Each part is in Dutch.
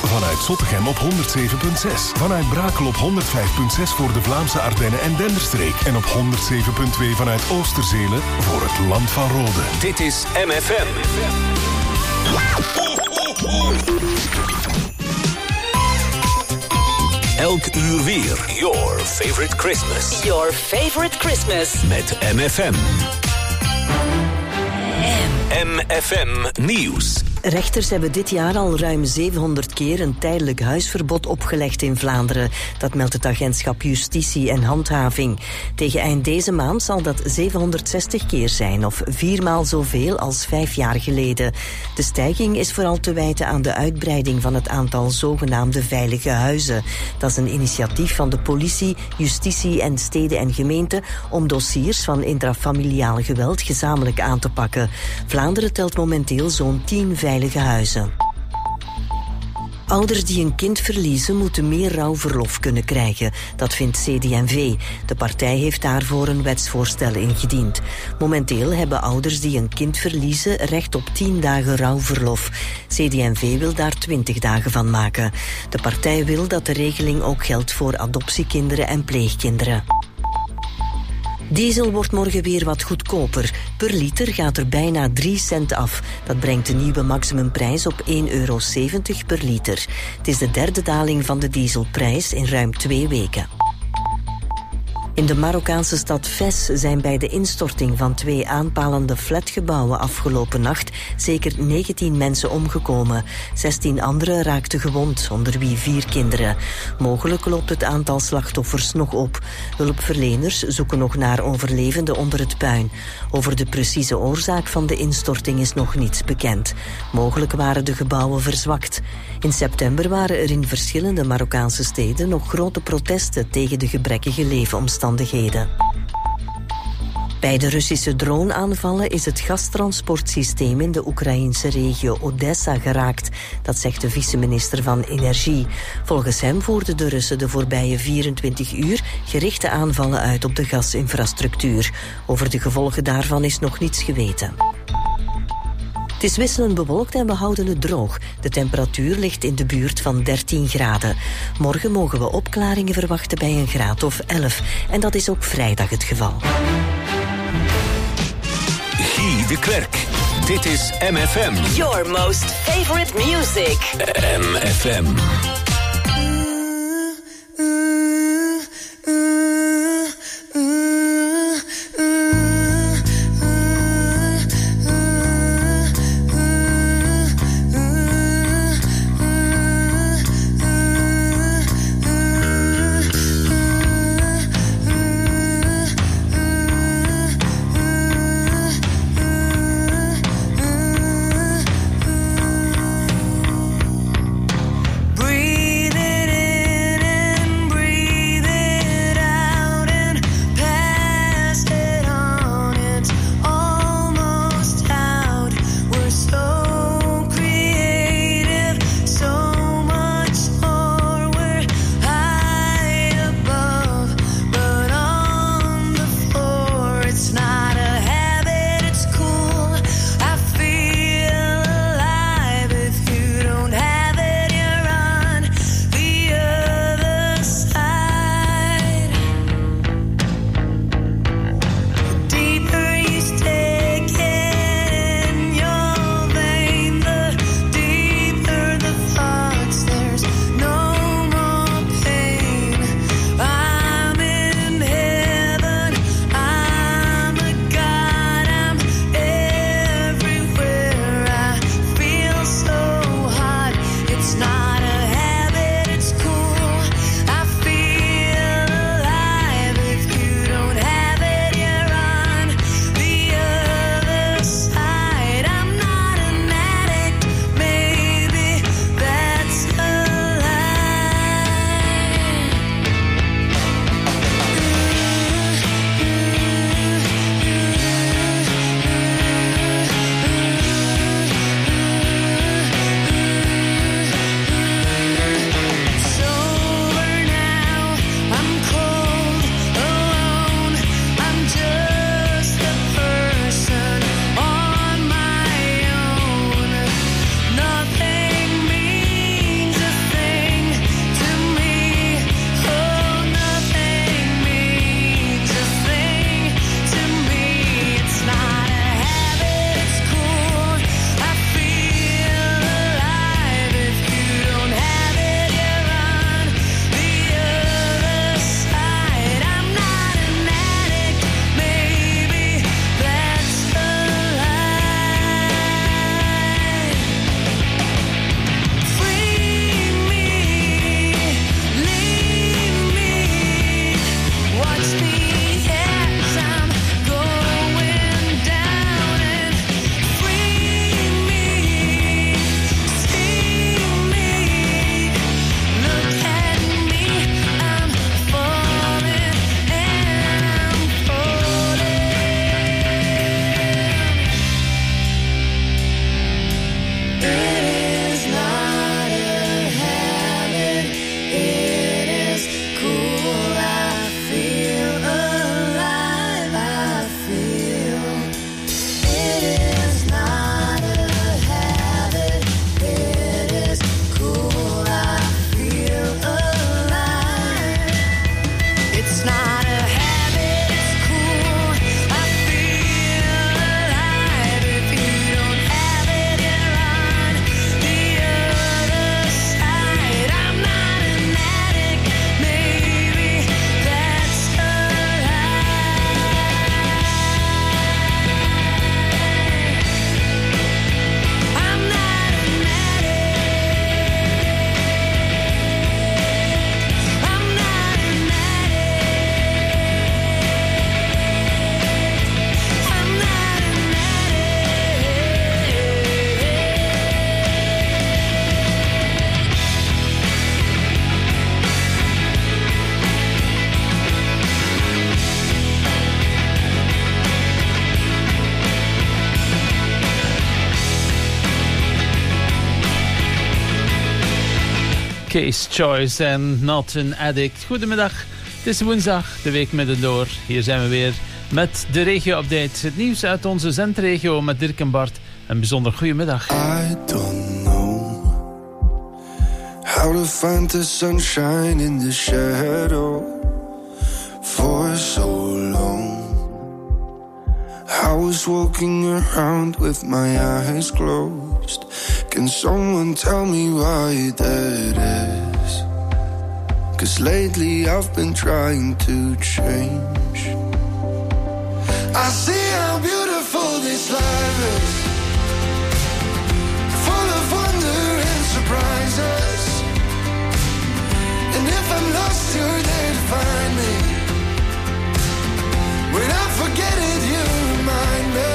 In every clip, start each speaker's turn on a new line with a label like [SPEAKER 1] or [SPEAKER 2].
[SPEAKER 1] Vanuit Zottegem op 107.6. Vanuit Brakel op 105.6 voor de Vlaamse Ardennen en Denderstreek. En op 107.2 vanuit Oosterzelen voor het Land van Rode.
[SPEAKER 2] Dit is MFM. Elk uur weer. Your favorite Christmas.
[SPEAKER 3] Your favorite Christmas.
[SPEAKER 2] Met MFM. MFM Nieuws.
[SPEAKER 3] Rechters hebben dit jaar al ruim 700 keer een tijdelijk huisverbod opgelegd in Vlaanderen. Dat meldt het agentschap Justitie en Handhaving. Tegen eind deze maand zal dat 760 keer zijn, of 4 maal zoveel als 5 jaar geleden. De stijging is vooral te wijten aan de uitbreiding van het aantal zogenaamde veilige huizen. Dat is een initiatief van de politie, justitie en steden en gemeenten om dossiers van intrafamiliaal geweld gezamenlijk aan te pakken. Vlaanderen telt momenteel zo'n 10 veilige huizen. Ouders die een kind verliezen moeten meer rouwverlof kunnen krijgen. Dat vindt CD&V. De partij heeft daarvoor een wetsvoorstel ingediend. Momenteel hebben ouders die een kind verliezen recht op 10 dagen rouwverlof. CD&V wil daar 20 dagen van maken. De partij wil dat de regeling ook geldt voor adoptiekinderen en pleegkinderen. Diesel wordt morgen weer wat goedkoper. Per liter gaat er bijna 3 cent af. Dat brengt de nieuwe maximumprijs op €1,70 per liter. Het is de derde daling van de dieselprijs in ruim 2 weken. In de Marokkaanse stad Fes zijn bij de instorting van 2 aanpalende flatgebouwen afgelopen nacht zeker 19 mensen omgekomen. 16 anderen raakten gewond, onder wie 4 kinderen. Mogelijk loopt het aantal slachtoffers nog op. Hulpverleners zoeken nog naar overlevenden onder het puin. Over de precieze oorzaak van de instorting is nog niets bekend. Mogelijk waren de gebouwen verzwakt. In september waren er in verschillende Marokkaanse steden nog grote protesten tegen de gebrekkige leefomstandigheden. Bij de Russische droneaanvallen is het gastransportsysteem in de Oekraïnse regio Odessa geraakt. Dat zegt de vice-minister van Energie. Volgens hem voerden de Russen de voorbije 24 uur gerichte aanvallen uit op de gasinfrastructuur. Over de gevolgen daarvan is nog niets geweten. Het is wisselend bewolkt en we houden het droog. De temperatuur ligt in de buurt van 13 graden. Morgen mogen we opklaringen verwachten bij een graad of 11. En dat is ook vrijdag het geval.
[SPEAKER 2] Guy de Klerk. Dit is MFM.
[SPEAKER 3] Your most favorite music.
[SPEAKER 2] MFM.
[SPEAKER 4] Breathe Case Choice en Not an Addict. Goedemiddag, het is woensdag, de week middendoor. Hier zijn we weer met de regio-update. Het nieuws uit onze zendregio met Dirk en Bart. Een bijzonder goedemiddag.
[SPEAKER 5] I don't know how to find the sunshine in the shadow for so long. I was walking around with my eyes closed. Can someone tell me why that is? 'Cause lately I've been trying to change. I see how beautiful this life is, full of wonder and surprises. And if I'm lost, you're there to find me. When I forget it, you remind me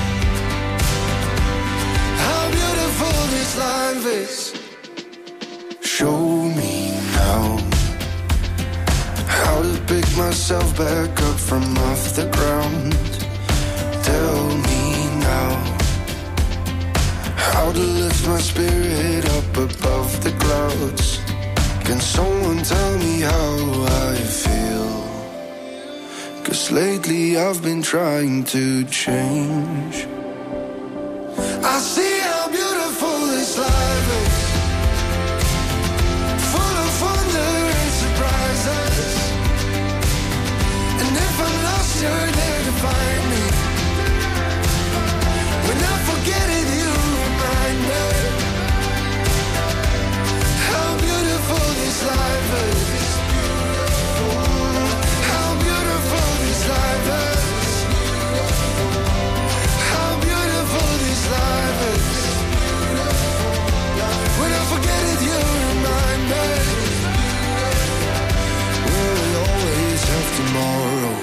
[SPEAKER 5] how beautiful this life is. Show me now how to pick myself back up from off the ground. Tell me now how to lift my spirit up above the clouds. Can someone tell me how I feel? 'Cause lately I've been trying to change. I see how beautiful this life is, full of wonder and surprises. And if I'm lost, you're there to find me. When I forget it, you remind me how beautiful this life is. How beautiful this life is. How beautiful this life is. When I forget it, you remind me. Will we always have tomorrow?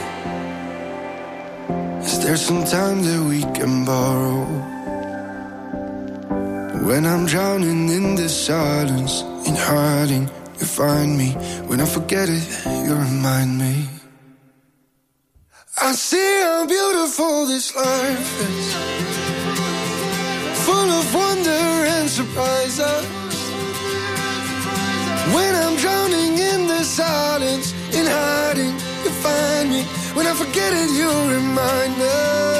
[SPEAKER 5] Is there some time that we can borrow? When I'm drowning in the silence, in hiding, you find me. When I forget it, you remind me. I see how beautiful this life is, full of wonder and surprises. When I'm drowning in the silence, in hiding, you find me. When I forget it, you remind me.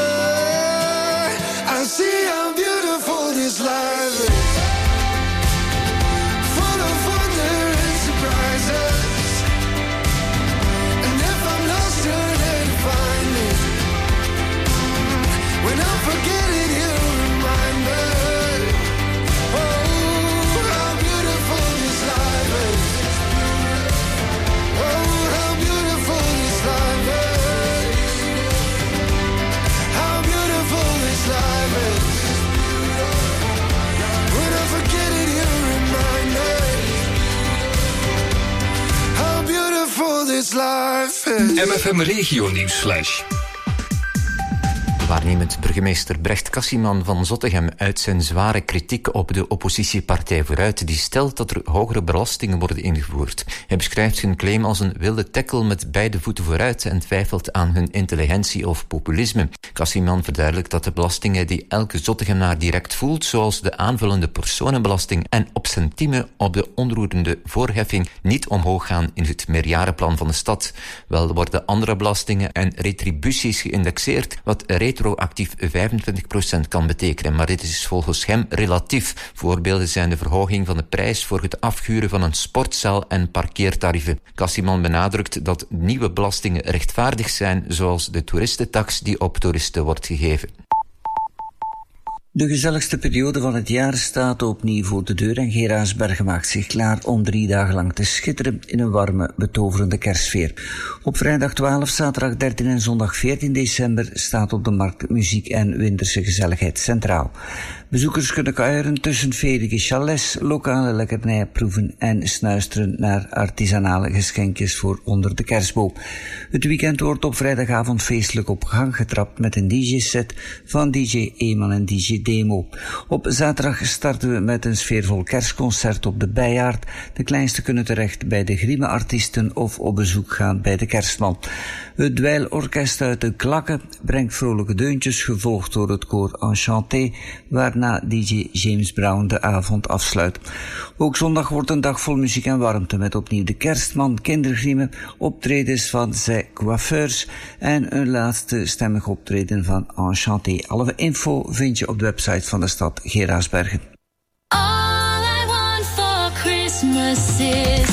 [SPEAKER 5] I see how beautiful this life is, full of wonder and surprises. And if I'm lost, you're there to find me. When I forget it, you remind me. Oh, how beautiful this life is. Oh, how beautiful this life is. How beautiful this life is. When I forget it, you remind me how beautiful this life is.
[SPEAKER 2] MFM Regio Nieuwsflash.
[SPEAKER 6] Waarnemend burgemeester Brecht Cassiman van Zottegem uit zijn zware kritiek op de oppositiepartij Vooruit, die stelt dat er hogere belastingen worden ingevoerd. Hij beschrijft hun claim als een wilde tackle met beide voeten vooruit en twijfelt aan hun intelligentie of populisme. Cassiman verduidelijkt dat de belastingen die elke Zottegenaar direct voelt, zoals de aanvullende personenbelasting en op centime op de onroerende voorheffing, niet omhoog gaan in het meerjarenplan van de stad. Wel worden andere belastingen en retributies geïndexeerd, wat retroactief 25% kan betekenen, maar dit is volgens hem relatief. Voorbeelden zijn de verhoging van de prijs voor het afhuren van een sportzaal en parkeertarieven. Cassiman benadrukt dat nieuwe belastingen rechtvaardig zijn, zoals de toeristentax die op toeristen wordt gegeven.
[SPEAKER 7] De gezelligste periode van het jaar staat opnieuw voor de deur en Geraardsbergen maakt zich klaar om 3 dagen lang te schitteren in een warme, betoverende kerstsfeer. Op vrijdag 12, zaterdag 13 en zondag 14 december staat op de markt muziek en winterse gezelligheid centraal. Bezoekers kunnen kuieren tussen feelige chalets, lokale lekkernijen proeven en snuisteren naar artisanale geschenkjes voor onder de kerstboom. Het weekend wordt op vrijdagavond feestelijk op gang getrapt met een DJ-set van DJ Eman en DJ demo. Op zaterdag starten we met een sfeervol kerstconcert op de Bijaard. De kleinsten kunnen terecht bij de Grieme-artiesten of op bezoek gaan bij de kerstman. Het dweilorkest uit de Klakken brengt vrolijke deuntjes, gevolgd door het koor Enchanté, waarna DJ James Brown de avond afsluit. Ook zondag wordt een dag vol muziek en warmte met opnieuw de kerstman, kindergriemen, optredens van Zij Coiffeurs en een laatste stemmig optreden van Enchanté. Alle info vind je op de website van de stad Geraardsbergen.
[SPEAKER 8] All I want for Christmas is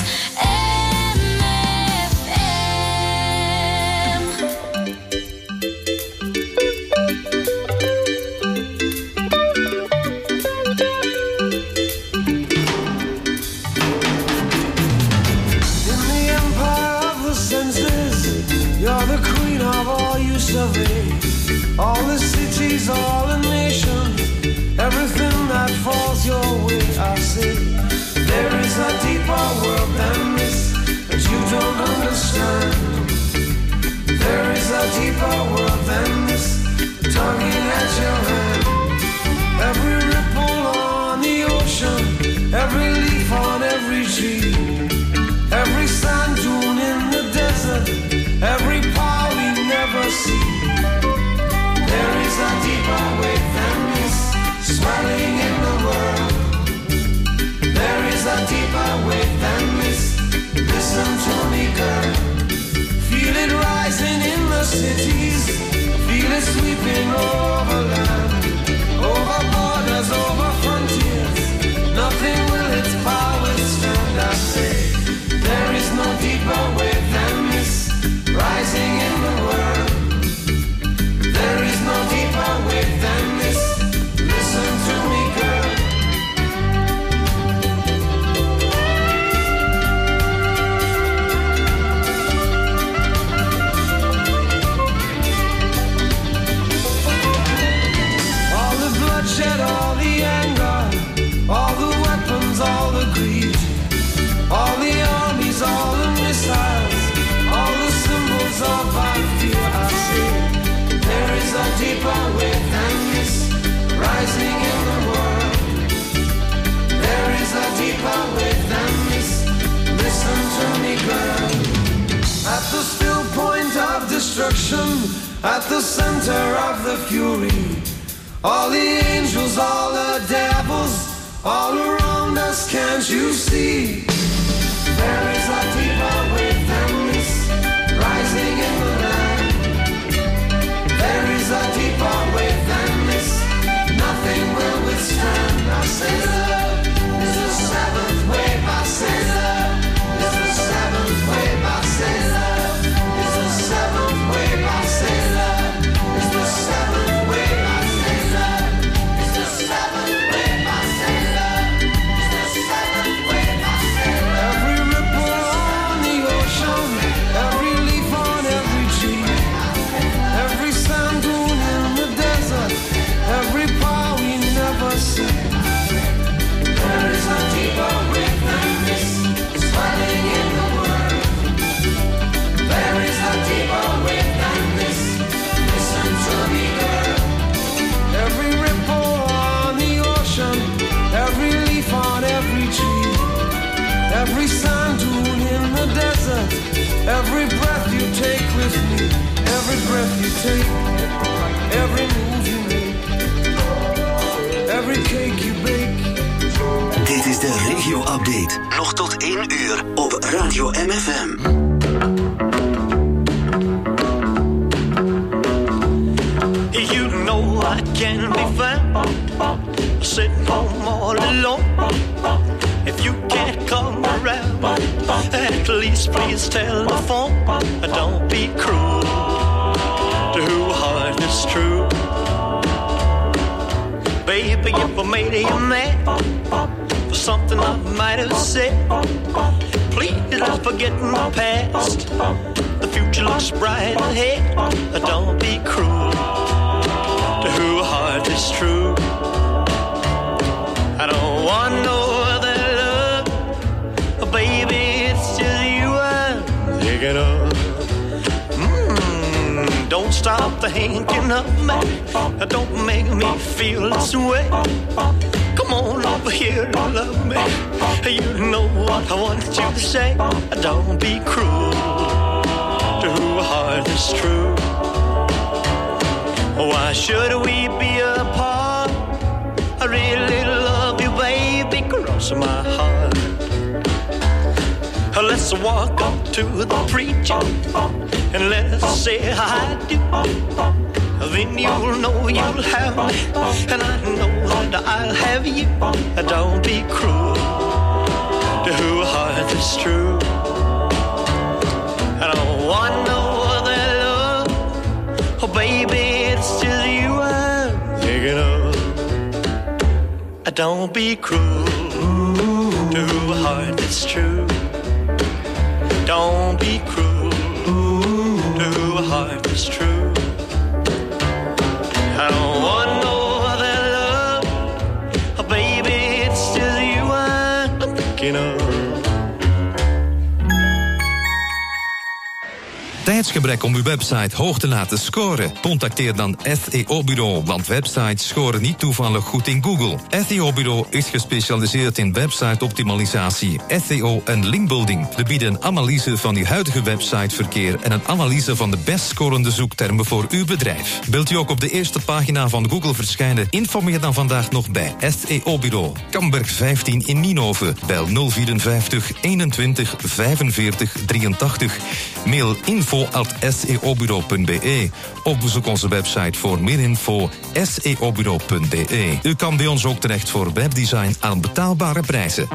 [SPEAKER 9] all the cities, all the nations, everything that falls your way, I say, there is a deeper world than this that you don't understand. There is a deeper world than this, tugging at your hand. Every ripple on the ocean, every leaf on every tree, every sand dune in the desert, every power we never see. There is a deeper way than this, swelling in the world. There is a deeper way than this, listen to me girl. Feel it rising in the cities, feel it sweeping over land, over borders, over frontiers. Nothing will its power stand, I say. There is no deeper way than this, rising in the world. There is no deeper way than this, listen to me girl. All the bloodshed, all the anger, all the weapons, all the greed, all the armies, all the missiles, all the symbols of our fear, I say. There is a deeper way than this, rising in the world. There is a deeper way than this, listen to me girl. At the still point of destruction, at the center of the fury, all the angels, all the devils, all around us, can't you see? There is a deeper way than this, rising in the land. There is a deeper way than this, nothing will withstand. I say love is the seventh wave. I say love is the seventh wave. I say love is the seventh wave. I say love is the seventh wave. I say love is the seventh wave. I say love is the seventh wave. I say love. Every ripple on the ocean, every leaf on every tree, every sand dune in the desert, every power we never see. There is a deeper way than this, swelling in the world. There is a deeper way than this, listen to me girl. Every ripple on the ocean, every leaf on every tree, every sand dune in the desert, every breath you take with me, every breath you take, every move you make, every cake you bake.
[SPEAKER 2] Dit is de regio-update. Nog tot 1 uur op Radio MFM.
[SPEAKER 10] You know I can be found sitting home all alone. If you can't come around, at least please tell the phone. Don't be cruel to who heart is true. Baby, if I made you mad for something I might have said, please let's forget my past. The future looks bright ahead. Don't be cruel to who heart is true. I don't want no other love, baby, it's just you I'm thinking of. Don't stop thinking of me. Don't make me feel this way. Come on over here and love me. You know what I want you to say. Don't be cruel to a heart that's true. Why should we be apart? I really love you, baby, cross my heart. Let's walk up to the preacher and let's say I do. Then you'll know you'll have me, and I know that I'll have you. Don't be cruel to a heart that's true. I don't want no other love. Oh, baby, it's just you I'm thinking of. Don't be cruel to a heart that's true. Don't be cruel to a heart that's true. I don't want no other love. Oh, baby, it's just you I'm thinking of.
[SPEAKER 11] Tijdsgebrek om uw website hoog te laten scoren? Contacteer dan SEO Bureau, want websites scoren niet toevallig goed in Google. SEO Bureau is gespecialiseerd in website-optimalisatie, SEO en linkbuilding. We bieden een analyse van uw huidige websiteverkeer en een analyse van de best scorende zoektermen voor uw bedrijf. Wilt u ook op de eerste pagina van Google verschijnen? Informeer dan vandaag nog bij SEO Bureau. Kamberg 15 in Nienhoven. Bel 054 21 45 83. Mail info@seobureau.be of bezoek onze website voor meer info seobureau.be. U kan bij ons ook terecht voor webdesign aan betaalbare prijzen.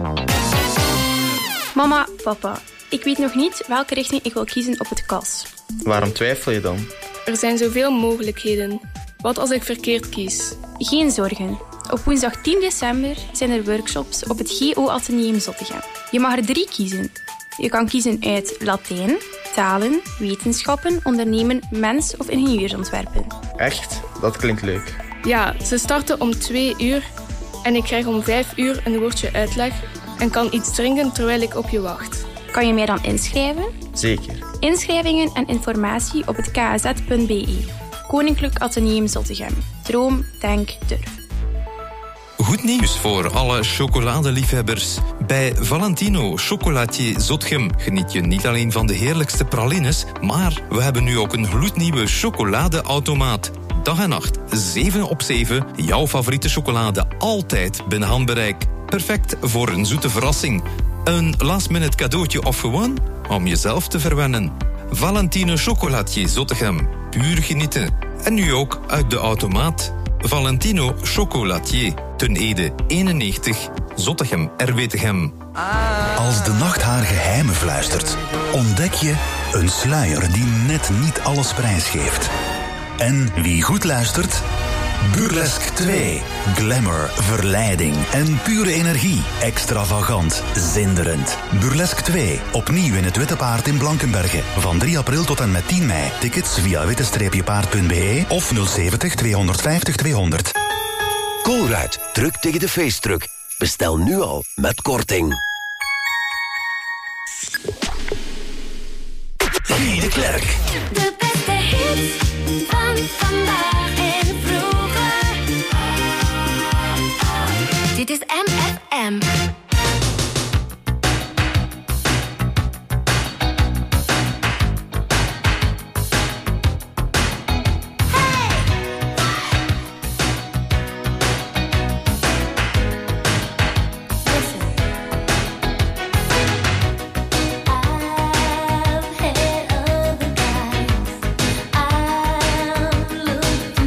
[SPEAKER 12] Mama, papa, ik weet nog niet welke richting ik wil kiezen op het KAS.
[SPEAKER 13] Waarom twijfel je dan?
[SPEAKER 12] Er zijn zoveel mogelijkheden. Wat als ik verkeerd kies? Geen zorgen. Op woensdag 10 december zijn er workshops op het GO Atheneum Zottegem. Je mag er 3 kiezen. Je kan kiezen uit Latijn, talen, wetenschappen, ondernemen, mens- of ingenieursontwerpen.
[SPEAKER 13] Echt? Dat klinkt leuk.
[SPEAKER 12] Ja, ze starten om 2 uur en ik krijg om 5 uur een woordje uitleg en kan iets drinken terwijl ik op je wacht. Kan je mij dan inschrijven?
[SPEAKER 13] Zeker.
[SPEAKER 12] Inschrijvingen en informatie op het kz.be. Koninklijk Atheneum Zottegem. Droom, denk, durf.
[SPEAKER 11] Goed nieuws voor alle chocoladeliefhebbers. Bij Valentino Chocolatier Zottegem geniet je niet alleen van de heerlijkste pralines, maar we hebben nu ook een gloednieuwe chocoladeautomaat. Dag en nacht, 7 op 7, jouw favoriete chocolade altijd binnen handbereik. Perfect voor een zoete verrassing. Een last-minute cadeautje of gewoon om jezelf te verwennen. Valentino Chocolatier Zottegem, puur genieten. En nu ook uit de automaat. Valentino Chocolatier, Ten Ede 91, Zottegem, Erwetegem.
[SPEAKER 14] Als de nacht haar geheimen fluistert, ontdek je een sluier die net niet alles prijsgeeft. En wie goed luistert, Burlesque 2. Glamour, verleiding en pure energie. Extravagant, zinderend. Burlesque 2. Opnieuw in het Witte Paard in Blankenberge. Van 3 april tot en met 10 mei. Tickets via witte-paard.be of 070 250 200.
[SPEAKER 15] Colruyt, druk tegen de feestdruk. Bestel nu al met korting.
[SPEAKER 2] Guy de Klerk.
[SPEAKER 8] De beste hits van vandaag en vroeger. Dit is MFM. I've had other guys I'm looking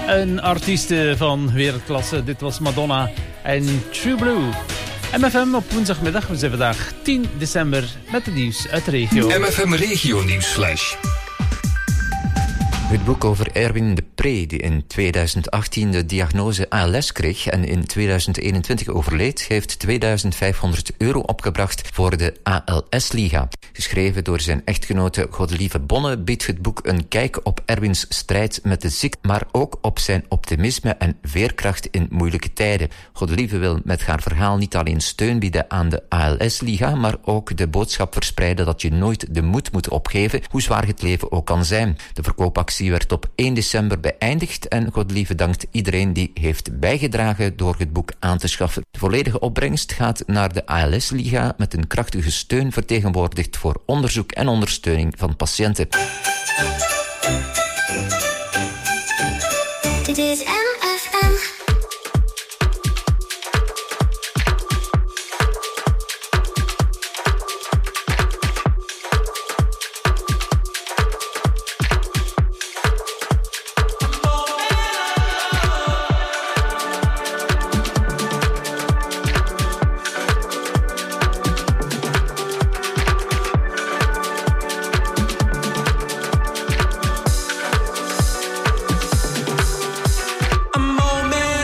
[SPEAKER 4] Een artieste van wereldklasse. Dit was Madonna en True Blue. MFM op woensdagmiddag. We zijn vandaag 10 december met het nieuws uit de regio.
[SPEAKER 14] MFM Regio Nieuwsflash.
[SPEAKER 6] Het boek over Erwin de Pre, die in 2018 de diagnose ALS kreeg en in 2021 overleed, heeft €2500 opgebracht voor de ALS-liga. Geschreven door zijn echtgenote Godelieve Bonne biedt het boek een kijk op Erwins strijd met de ziekte, maar ook op zijn optimisme en veerkracht in moeilijke tijden. Godelieve wil met haar verhaal niet alleen steun bieden aan de ALS-liga, maar ook de boodschap verspreiden dat je nooit de moed moet opgeven, hoe zwaar het leven ook kan zijn. De verkoopactie werd op 1 december beëindigd en Godelieve dankt iedereen die heeft bijgedragen door het boek aan te schaffen. De volledige opbrengst gaat naar de ALS-liga met een krachtige steun vertegenwoordigd voor onderzoek en ondersteuning van patiënten.
[SPEAKER 8] Dit is MFM.
[SPEAKER 9] A moment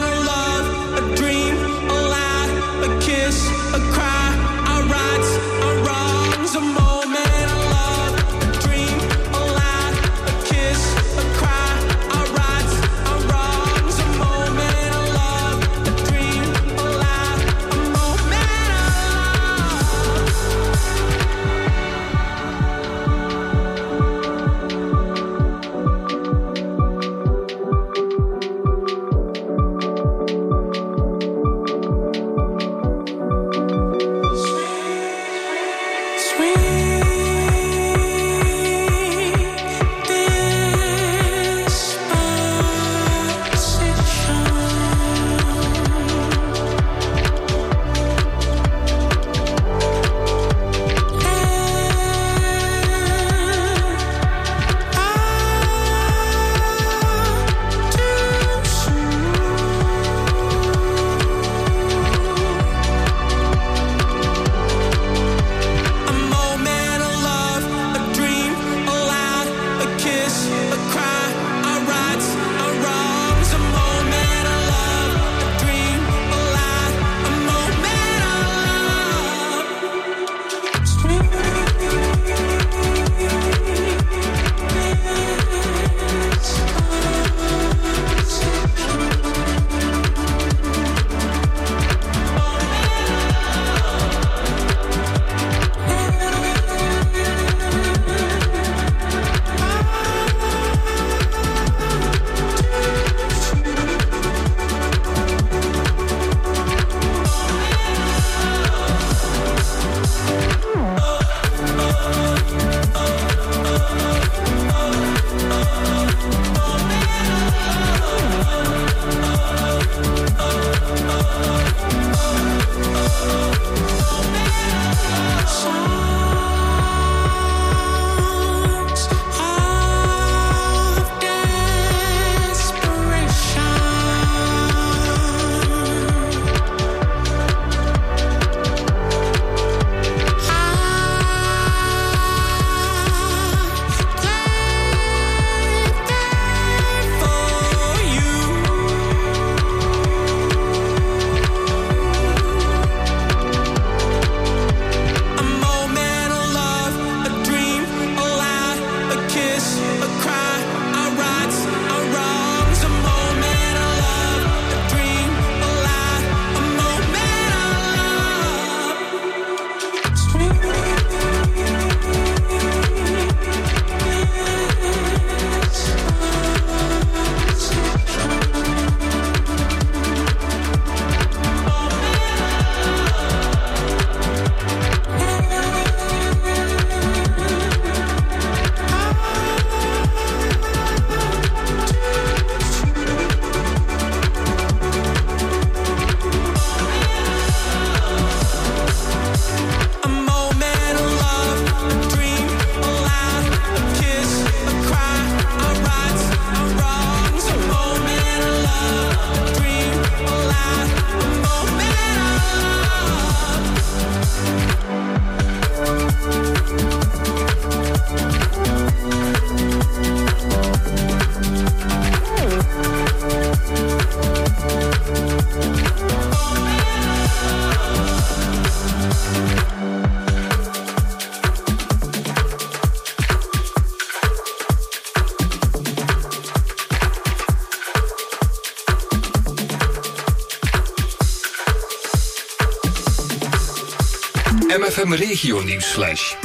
[SPEAKER 16] MFM Regio Nieuwsflash.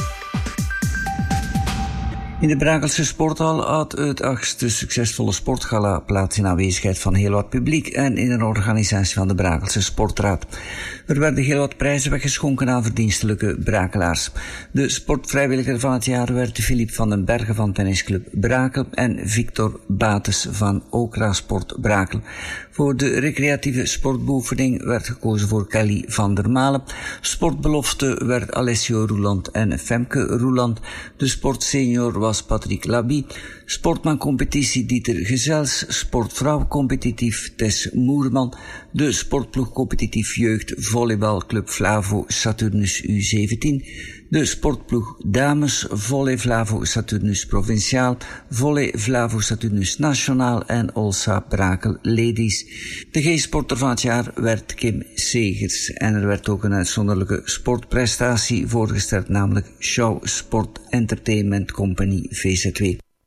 [SPEAKER 7] In de Brakelse Sporthal had het 8e succesvolle sportgala plaats in aanwezigheid van heel wat publiek en in een organisatie van de Brakelse Sportraad. Er werden heel wat prijzen weggeschonken aan verdienstelijke Brakelaars. De sportvrijwilliger van het jaar werd Philippe van den Bergen van tennisclub Brakel en Victor Bates van Okra Sport Brakel. Voor de recreatieve sportbeoefening werd gekozen voor Kelly van der Malen. Sportbelofte werd Alessio Roeland en Femke Roeland. De sportsenior was Patrick Labie. Sportman-competitie Dieter Gezels. Sportvrouw competitief Tess Moerman. De sportploeg competitief jeugd volleybalclub Flavo Saturnus U17. De sportploeg dames volley Flavo Saturnus provinciaal, volley Flavo Saturnus nationaal en Olsa Brakel ladies. De G-sporter van het jaar werd Kim Segers en er werd ook een uitzonderlijke sportprestatie voorgesteld, namelijk Show Sport Entertainment Company VZW.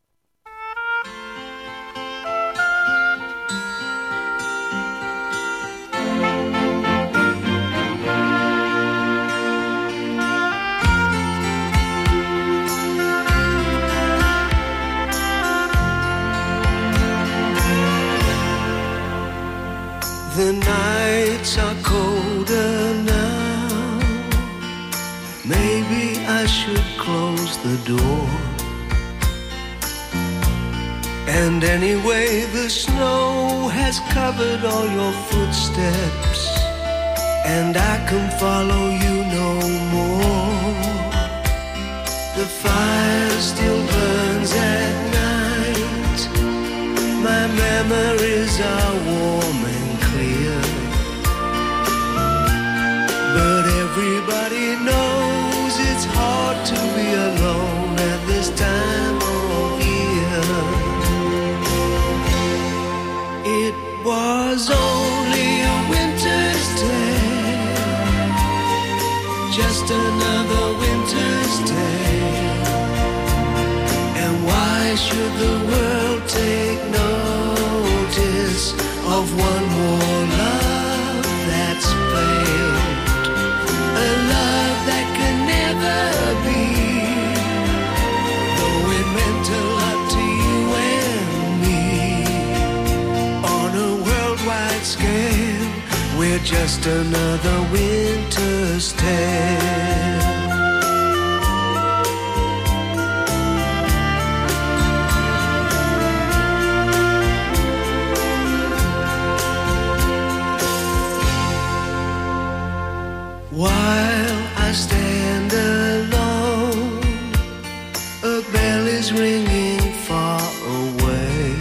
[SPEAKER 9] The nights are colder now. Maybe I should close the door. And anyway, the snow has covered all your footsteps, and I can follow you no more. The fire still burns at night. My memories are warm and clear, but everybody knows it's hard to be alone at this time of year. It was only a winter's tale, just another winter's tale. And why should the world take notice of one more love that's failed? A love that can never be, though it meant a lot to you and me. On a worldwide scale, we're just another winter's tale. While I stand alone, a bell is ringing far away.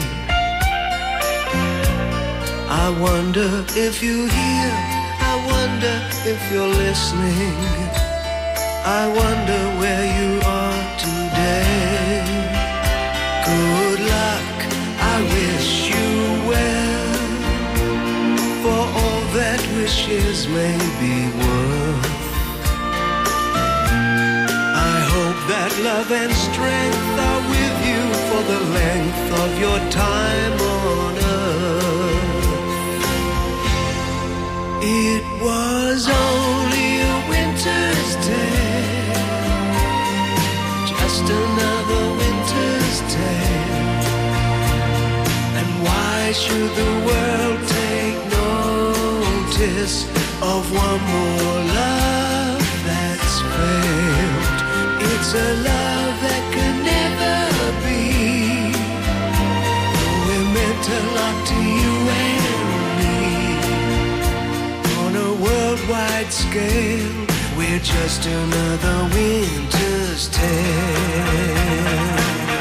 [SPEAKER 9] I wonder if you hear, I wonder if you're listening. I wonder where you are today. Good luck, I wish you well, for all that wishes may be worth. I hope that love and strength are with you for the length of your time on earth. It was only a winter's tale, just another winter's tale. And why should the world take notice of one more love that's failed? It's a love that can never be, though it meant a lot to you and me. On a worldwide scale, we're just another winter's tale.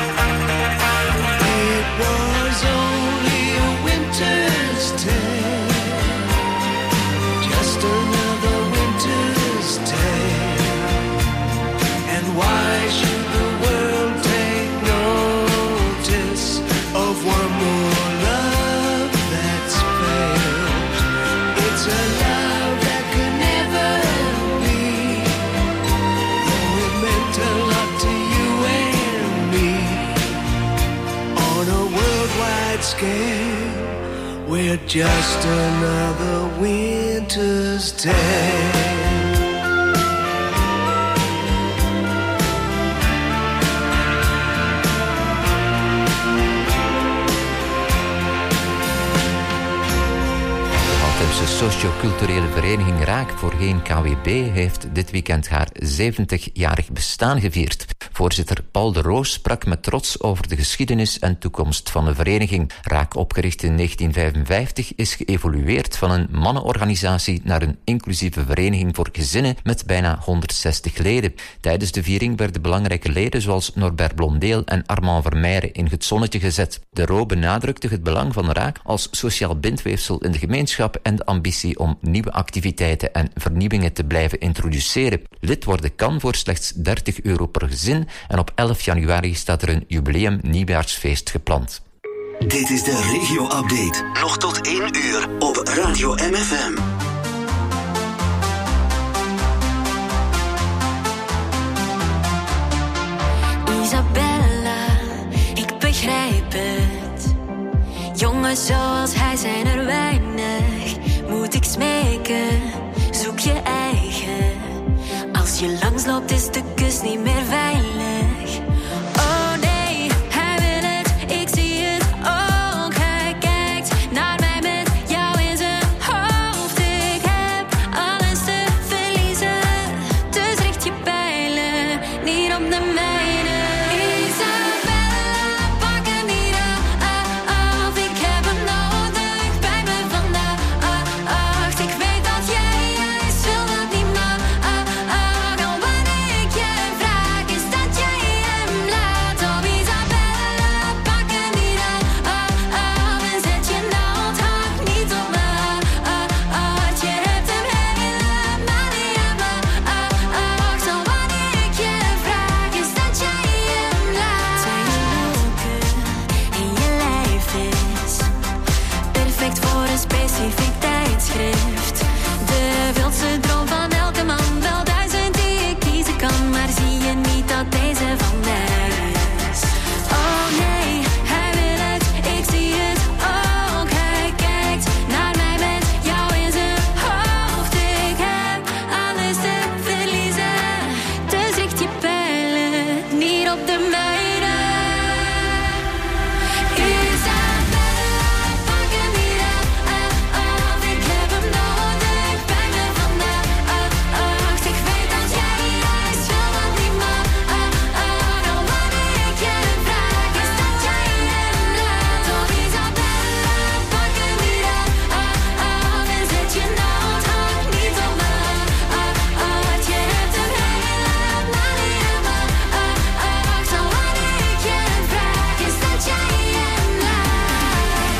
[SPEAKER 9] It was only a winter's tale, just another winter's tale. And why should the world take notice of one more love that's failed? It's a love that could never be, though it meant a lot to you and me. On a worldwide scale, we're just another winter's tale.
[SPEAKER 6] Brusselse socioculturele vereniging Raak, voorheen KWB, heeft dit weekend haar 70-jarig bestaan gevierd. Voorzitter Paul de Roos sprak met trots over de geschiedenis en toekomst van de vereniging. Raak, opgericht in 1955, is geëvolueerd van een mannenorganisatie naar een inclusieve vereniging voor gezinnen met bijna 160 leden. Tijdens de viering werden belangrijke leden zoals Norbert Blondeel en Armand Vermeijren in het zonnetje gezet. De Roo benadrukte het belang van Raak als sociaal bindweefsel in de gemeenschap en de ambitie om nieuwe activiteiten en vernieuwingen te blijven introduceren. Lid worden kan voor slechts €30 per gezin en op 11 januari staat er een jubileum nieuwjaarsfeest gepland.
[SPEAKER 2] Dit is de regio-update. Nog tot 1 uur op Radio MFM.
[SPEAKER 8] Isabella, ik begrijp het. Jongens zoals hij zijn er weinig. Moet ik smeken, zoek je eigen. Als je langsloopt is de kus niet meer veilig. Oh nee, hij wil het, ik zie het ook. Hij kijkt naar mij met jou in zijn hoofd. Ik heb alles te verliezen, dus richt je pijlen niet op de mijne. Isabella, pak hem niet af, ik heb hem nodig bij me vandaag. Ik weet dat jij is, wil dat niet maar. Al wat ik je vraag is dat jij hem laat. Oh Isabella, pak hem niet af en zet je naaldhaak niet op me. Je hebt hem helemaal niet aan me. Al wat ik je vraag is dat jij hem laat. Zijn je lijf is perfect voor een specifiek tijdschrift. De wildste droom van elke man, wel 1000 die ik kiezen kan. Maar zie je niet dat deze van mij is? Oh nee, hij wil het, ik zie het ook. Hij kijkt naar mij met jou in zijn hoofd. Ik heb alles te verliezen, dus richt je pijlen niet op de mijne. Isabella, pak hem niet af, ik heb hem nodig bij me vandaag. Ik weet dat jij is, wil dat niet maar. Al wat ik je vraag is dat jij hem laat. Oh Isabella, pak hem niet af en zet je naaldhaak niet op me. Je hebt hem helemaal niet aan me. Al wat ik je vraag is dat jij hem laat.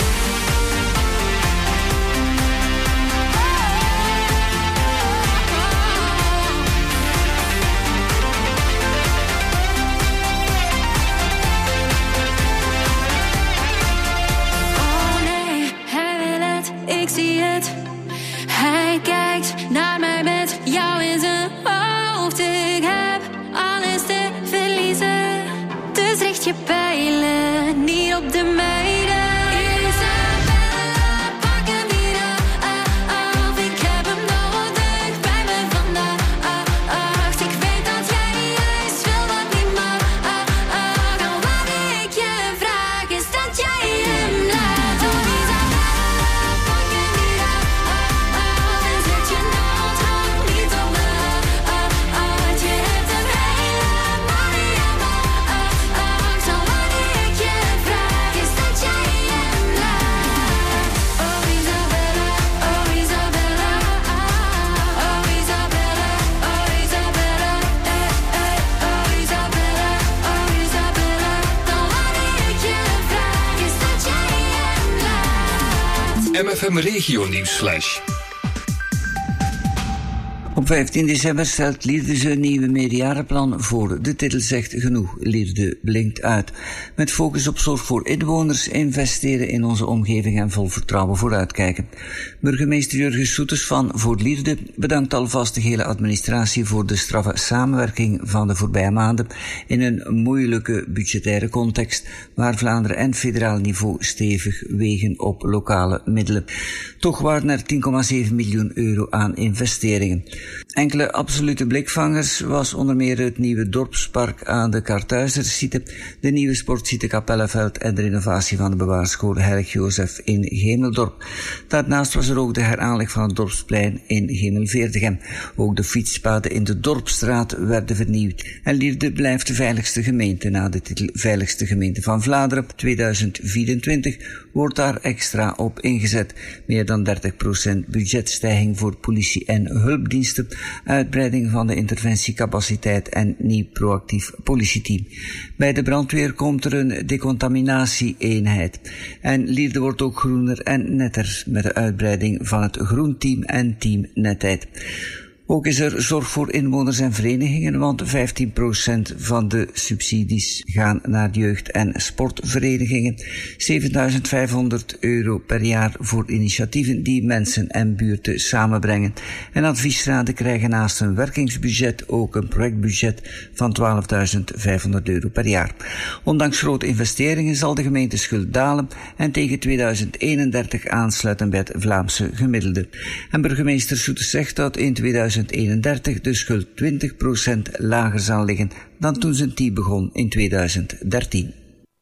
[SPEAKER 8] Oh nee, hij wil het, ik zie het. Hij kijkt naar mij met jou in zijn hoofd. Ik heb alles te verliezen, dus richt je pijlen niet op de mijne. Isabella, pak hem niet af, ik heb hem nodig bij me vandaag. Ik weet dat jij is, wil dat niet maar. Al wat ik je vraag is dat jij hem laat. Oh Isabella, pak hem niet af en zet je naaldhaak niet op me. Je hebt hem helemaal niet aan me. Al wat ik je vraag is dat jij hem laat. Oh Isabella, oh Isabella, oh Isabella, oh Isabella, oh Isabella, oh Isabella. Dan wat ik je vraag is dat jij hem laat.
[SPEAKER 16] MFM Regio Nieuwsflash.
[SPEAKER 7] Op 15 december stelt Lierde zijn nieuwe meerjarenplan voor. De titel zegt genoeg. Lierde blinkt uit. Met focus op zorg voor inwoners, investeren in onze omgeving en vol vertrouwen vooruitkijken. Burgemeester Jurgen Soeters van Voor Lierde bedankt alvast de hele administratie voor de straffe samenwerking van de voorbije maanden in een moeilijke budgettaire context waar Vlaanderen en federaal niveau stevig wegen op lokale middelen. Toch waren er €10,7 miljoen aan investeringen. Enkele absolute blikvangers was onder meer het nieuwe dorpspark aan de Kartuizersite, de nieuwe sportsite Kapellenveld en de renovatie van de bewaarschool Heilig Jozef in Gemeldorp. Daarnaast was er ook de heraanleg van het dorpsplein in Gemelveerdegem. Ook de fietspaden in de Dorpsstraat werden vernieuwd. En Lierde blijft de veiligste gemeente na de titel Veiligste Gemeente van Vlaanderen 2024 wordt daar extra op ingezet. Meer dan 30% budgetstijging voor politie en hulpdiensten, uitbreiding van de interventiecapaciteit en nieuw proactief politieteam. Bij de brandweer komt er een decontaminatie-eenheid. En Lierde wordt ook groener en netter met de uitbreiding van het groenteam en team netheid. Ook is er zorg voor inwoners en verenigingen, want 15% van de subsidies gaan naar jeugd- en sportverenigingen. €7.500 per jaar voor initiatieven die mensen en buurten samenbrengen. En adviesraden krijgen naast een werkingsbudget ook een projectbudget van €12.500 per jaar. Ondanks grote investeringen zal de gemeenteschuld dalen en tegen 2031 aansluiten bij het Vlaamse gemiddelde. En burgemeester Soetes zegt dat in 2031 de schuld 20% lager zal liggen dan toen zijn team begon in 2013.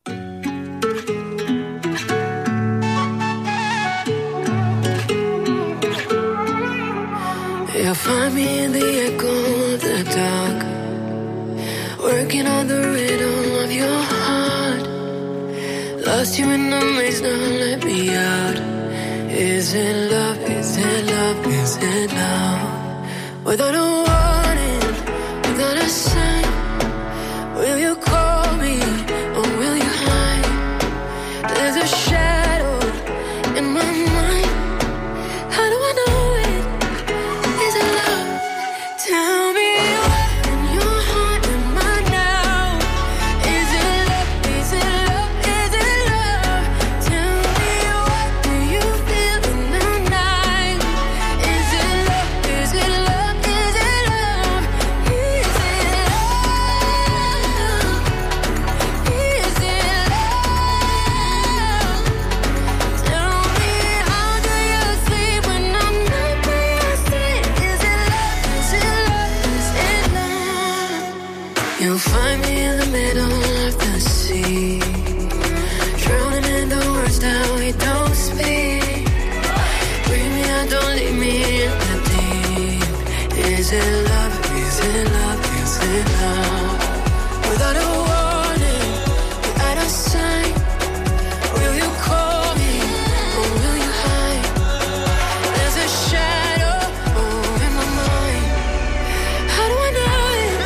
[SPEAKER 17] You'll find me in the echo of the dark, working on the rhythm of your heart. Lost you in the maze, now let me out. Is it love, is it love, is it love? Without a warning, without a sign, will you call me or will you hide? There's a shadow in my mind. How do I know it? Is it love? Tell me what in your heart am I now? Is it love? Is it love? Is it love? Tell me what do you feel in the night? Is it love? Is it love? You'll find me in the middle of the sea, drowning in the words that we don't speak. Bring me out, don't leave me in the deep. Is it love? Is it love? Is it love? Without a warning, without a sign, will you call me or will you hide? There's a shadow in my mind. How do I know?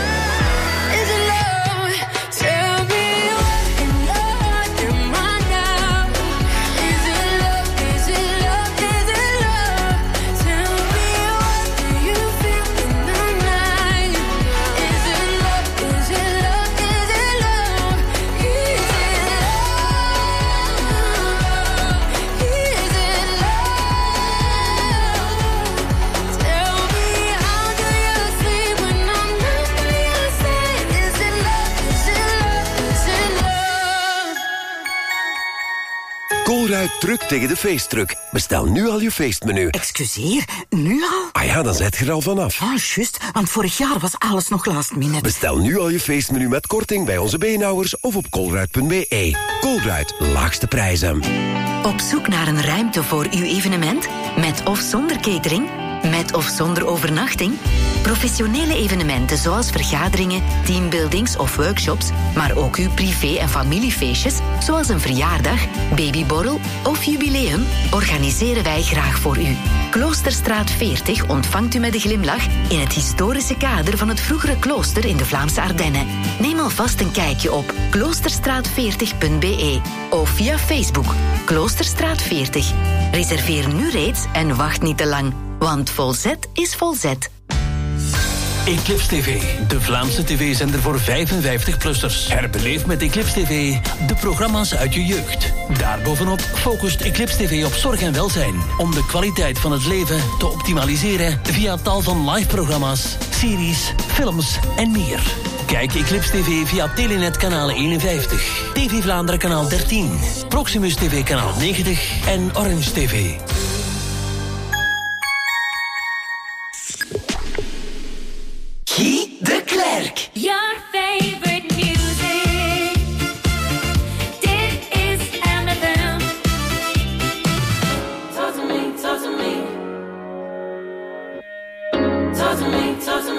[SPEAKER 15] Colruyt drukt tegen de feestdruk. Bestel nu al je feestmenu.
[SPEAKER 18] Excuseer, nu al?
[SPEAKER 15] Ah ja, dan zet je er al vanaf.
[SPEAKER 18] Ah, juist, want vorig jaar was alles nog last minute.
[SPEAKER 15] Bestel nu al je feestmenu met korting bij onze beenhouwers of op colruyt.be. Colruyt, laagste prijzen.
[SPEAKER 3] Op zoek naar een ruimte voor uw evenement? Met of zonder catering? Met of zonder overnachting? Professionele evenementen zoals vergaderingen, teambuildings of workshops, maar ook uw privé- en familiefeestjes, zoals een verjaardag, babyborrel of jubileum, organiseren wij graag voor u. Kloosterstraat 40 ontvangt u met een glimlach in het historische kader van het vroegere klooster in de Vlaamse Ardennen. Neem alvast een kijkje op kloosterstraat40.be of via Facebook Kloosterstraat 40. Reserveer nu reeds en wacht niet te lang, want volzet is volzet.
[SPEAKER 16] Eclipse TV, de Vlaamse tv-zender voor 55-plussers. Herbeleef met Eclipse TV de programma's uit je jeugd. Daarbovenop focust Eclipse TV op zorg en welzijn, om de kwaliteit van het leven te optimaliseren via tal van live-programma's, series, films en meer. Kijk Eclipse TV via Telenet kanaal 51, TV Vlaanderen kanaal 13, Proximus TV kanaal 90 en Orange TV.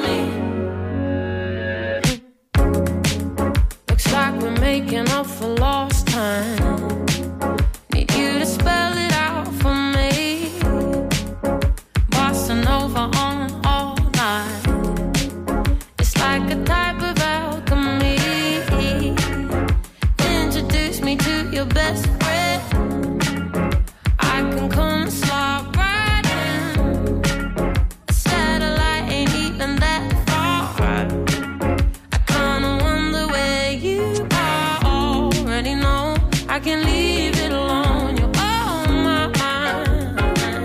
[SPEAKER 17] me. Looks like we're making up for lost time. Need you to spell it out for me. Bossa Nova on all night. It's like a type of alchemy. Introduce me to your best friend. I can come slide right in. A satellite ain't even that far. I kinda wonder where you are. Already know I can leave it alone. You're on my mind.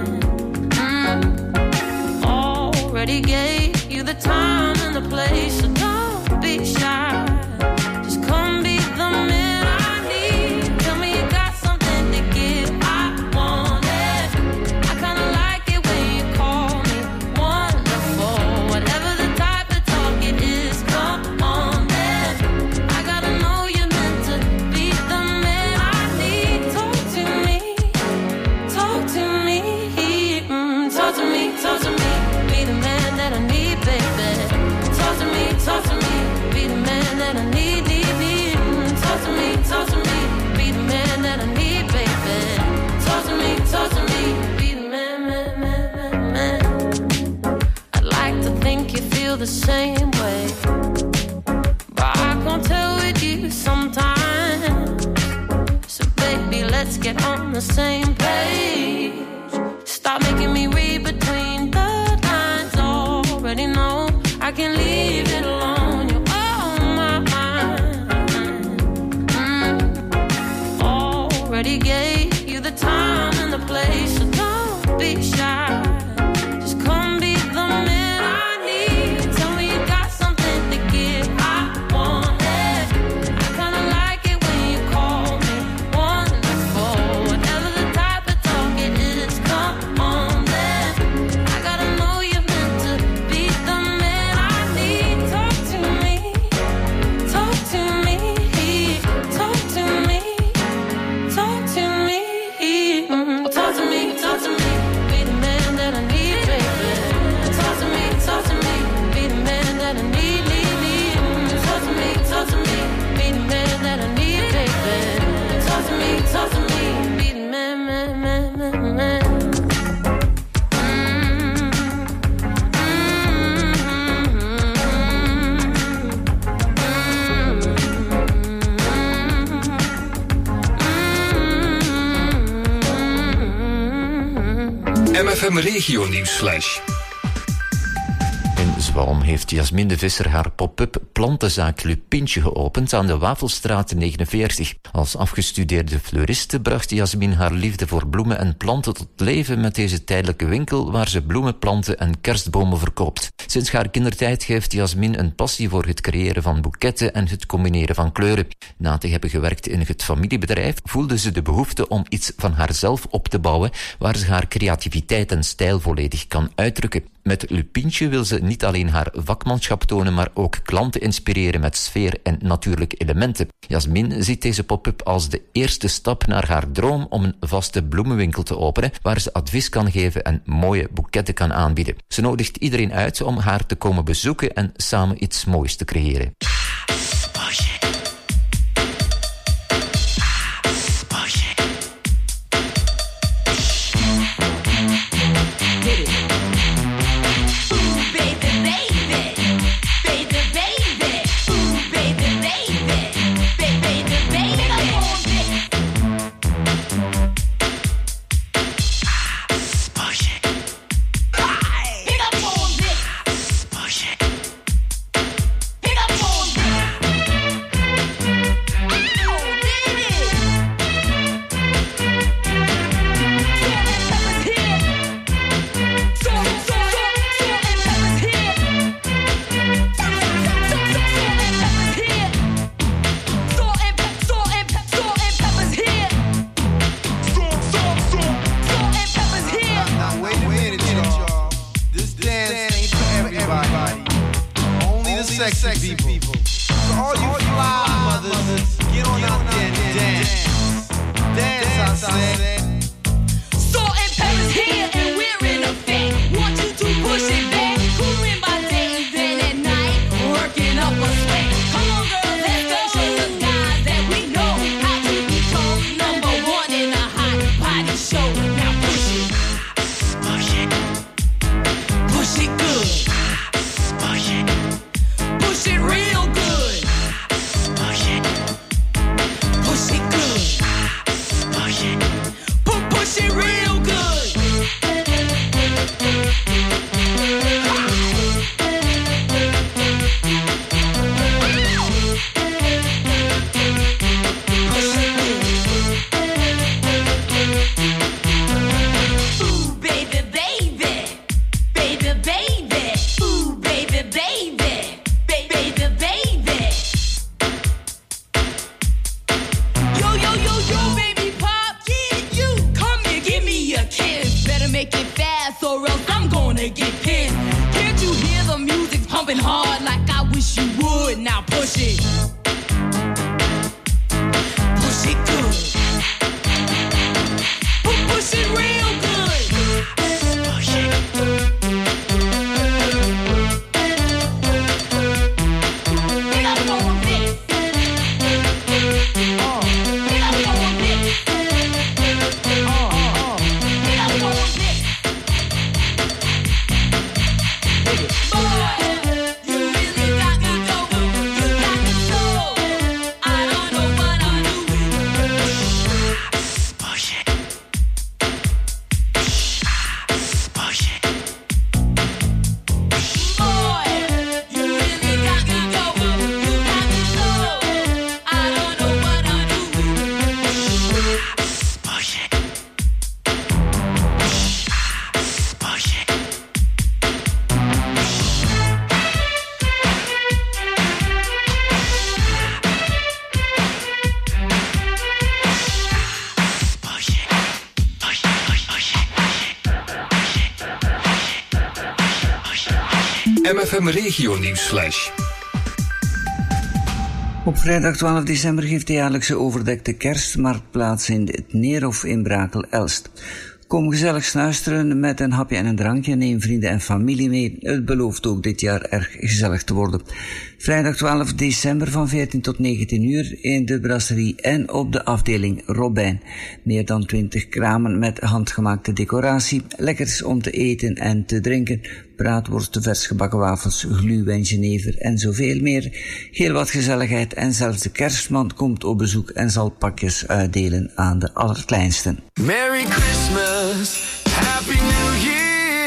[SPEAKER 17] Already gave you the time and the place, so don't be shy. Just come be the man I need. Tell me you got something to give. I want it. I kinda like it when you call me wonderful. Whatever the type of talk it is, come on then. I gotta know you're meant to be the man I need. Talk to me, talk to me, talk to me, talk to me. Be the man that I need, baby. Talk to me, be the man that I need, need. Talk to me, be the man that I need, baby. Talk to me, be the man, man. I'd like to think you feel the same way, but I can't tell with you sometimes. So baby, let's get on the same page. Stop making me read between the lines. Already know I can leave it alone. You're on my mind. Already gave you the time and the place, so don't be shy. Just come be the man I need. Tell me you got something to give. I want it. I kinda like it when you call me wonderful. Whatever the type of talk it is, come on then. I gotta know you're meant to be the man I need. Talk to me, talk to me, talk to me, talk to me, talk to me, talk to me. Be the man that I need, baby. Talk to me, be the man that I need, need. Talk to me, be the man that I need, baby. Talk to me, be the man, man.
[SPEAKER 14] MFM Regio Nieuwsflash.
[SPEAKER 6] In Zwalm heeft Jasmin de Visser haar pop-up plantenzaak Lupintje geopend aan de Wafelstraat 49. Als afgestudeerde fleuriste bracht Jasmin haar liefde voor bloemen en planten tot leven met deze tijdelijke winkel waar ze bloemen, planten en kerstbomen verkoopt. Sinds haar kindertijd heeft Jasmin een passie voor het creëren van boeketten en het combineren van kleuren. Na te hebben gewerkt in het familiebedrijf voelde ze de behoefte om iets van haarzelf op te bouwen waar ze haar creativiteit en stijl volledig kan uitdrukken. Met Lupintje wil ze niet alleen haar vakmanschap tonen, maar ook klanten inspireren met sfeer en natuurlijke elementen. Jasmin ziet deze pop-up als de eerste stap naar haar droom om een vaste bloemenwinkel te openen, waar ze advies kan geven en mooie boeketten kan aanbieden. Ze nodigt iedereen uit om haar te komen bezoeken en samen iets moois te creëren.
[SPEAKER 9] sexy people. So all you fly mothers, get on out there and dance. Dance, I said.
[SPEAKER 17] Salt and pepper's here and we're in effect. Want you to push it back. Cool in my day and then
[SPEAKER 19] better make it fast or else I'm gonna get pissed. Can't you hear the music pumping hard like I wish you would? Now push it. Push it good. Push it real good. Push it. Get up on this. Get up on this. Get up on this.
[SPEAKER 20] MFM Regio Nieuwsflash.
[SPEAKER 7] Op vrijdag 12 december geeft de jaarlijkse overdekte kerstmarkt plaats in het Neerhof in Brakel-Elst. Kom gezellig snuisteren met een hapje en een drankje, neem vrienden en familie mee. Het belooft ook dit jaar erg gezellig te worden. Vrijdag 12 december van 14 tot 19 uur in de brasserie en op de afdeling Robijn. Meer dan 20 kramen met handgemaakte decoratie, lekkers om te eten en te drinken, braadworsten, vers gebakken wafels, glühwein, jenever en zoveel meer. Heel wat gezelligheid en zelfs de kerstman komt op bezoek en zal pakjes uitdelen aan de allerkleinsten.
[SPEAKER 9] Merry Christmas, Happy New Year.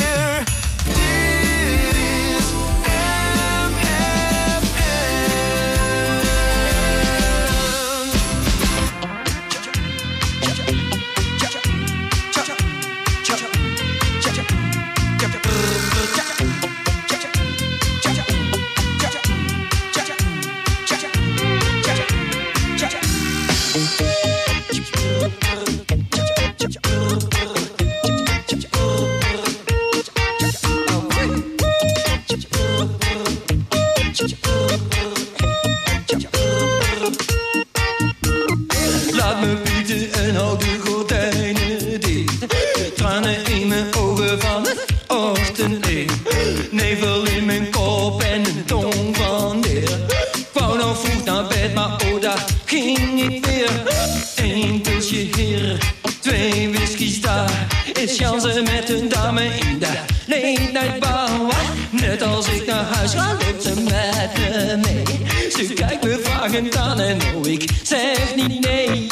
[SPEAKER 9] Laat me bieden en hou de gordijnen dicht. Tranen in mijn ogen van het ochtendlicht. Nevel in mijn kop en een tong van neer. Ik wou nog vroeg naar bed, maar oh, daar ging ik weer. 1 pilsje hier, 2 whiskies daar. Is Jansen met een dame in de late night bar. Net als ik naar huis ga, loopt ze met me mee. Ze kijkt me vragend aan en oh, ik zeg niet nee.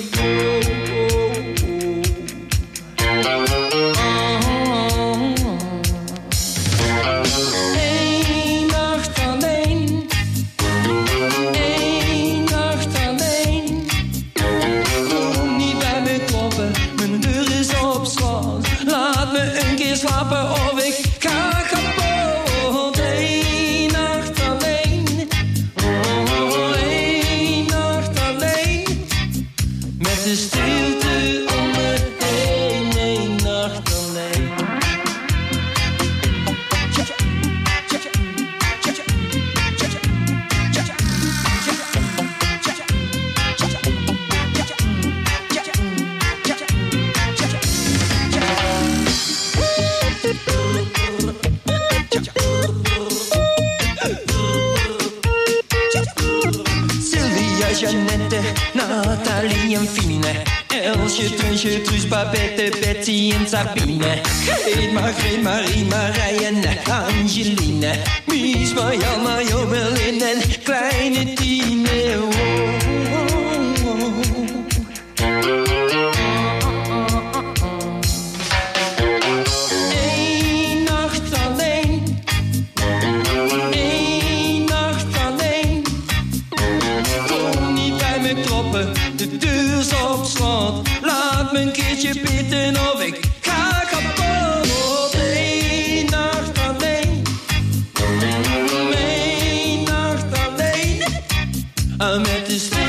[SPEAKER 9] Eén nacht alleen. Eén nacht alleen. Kom niet bij me kloppen, mijn deur is op slot. Laat me een keer slapen of ik ga kapot. Eén nacht alleen. Oh, één nacht alleen. Met de stilte om me heen. Eén nacht alleen. Sylvia, Jeannette, Nathalie en Fine. Elsje, Trunsje, Truus, Babette, Betsy en Sabine. Greet, Margreet, Marie, Marije en Angeline. Mies, Marjan, Mario, Berlin en kleine Tine. Oh, oh, oh. Eén nacht alleen. Eén nacht alleen. Kom niet bij me kloppen, de deur is op slot. Laat me een keertje bidden of ik ga kapot. Eén nacht alleen. Eén nacht alleen. Met de stil.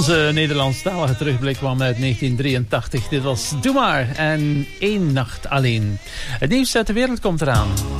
[SPEAKER 4] Onze Nederlandstalige terugblik kwam uit 1983. Dit was Doe maar en 1 nacht alleen. Het nieuws uit de wereld komt eraan.